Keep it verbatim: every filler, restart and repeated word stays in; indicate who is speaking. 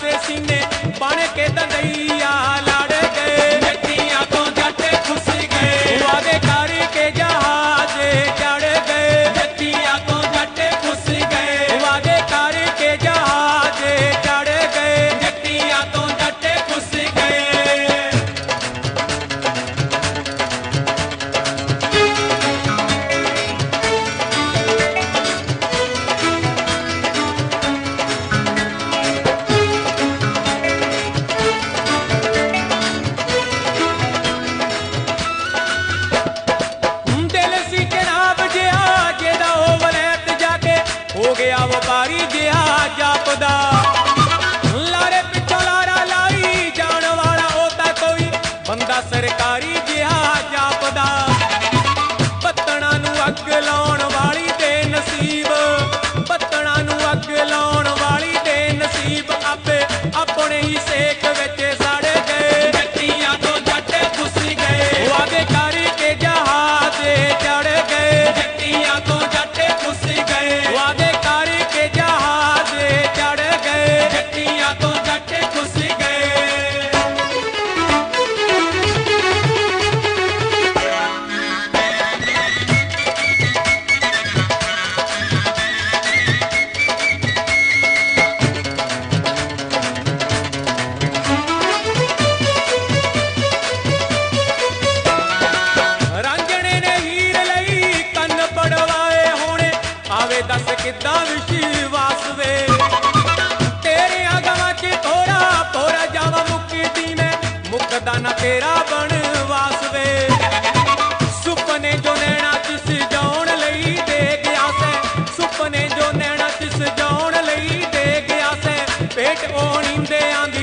Speaker 1: से सीने बन के दंदैया लड़ गए, जट्टियां तो जट खुस गए, वादे करके जहाज चढ़ गए, जट्टियां तो जट खुस गए, वादे करके जहाज चढ़ गए, जट्टियां तो जट खुस गए। हो गया व्यापारी जिहा जापदा, लारे पिछों लारा लाई जान वाला होता कोई बंदा सरकारी जिहा जापदा, पत्तणा नू अग लाउण वाली दे नसीब, पत्तणा नू अग लाउण वाली दे नसीब आपे अपने ही सेक विच सड़ गए, जट्टियां तो जट खुस गए, वादे करके जहाज चढ़ गए, जट्टियां तो जट खुस गए, वादे करके जहाज चढ़ गए, जट्टियां तो जट खुस गए। रांझणे ने हीर लई कन्न पड़वाए होने, आवे दस किदां विश्वास वे, तेरे अगवां च थोड़ा थोड़ा जावा मुक्की मैं, मुकदा ना तेरा बनवास वे, सुपने जो नैना तिस जाउण लई दे गया से, सुपने जो नैना तिस जाउण लई दे गया से, पेट ओ नींदे आंदे